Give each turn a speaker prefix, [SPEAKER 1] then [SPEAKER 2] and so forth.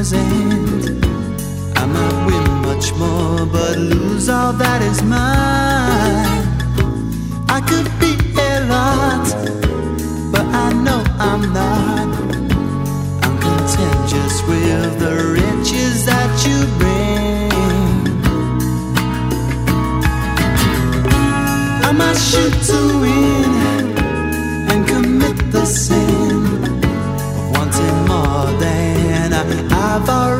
[SPEAKER 1] his end. I might win much more, but lose all that is mine. I could be a lot, but I know I'm not. I'm content just with the riches that you bring. I might shoot to win and commit the sin of wanting more than I've already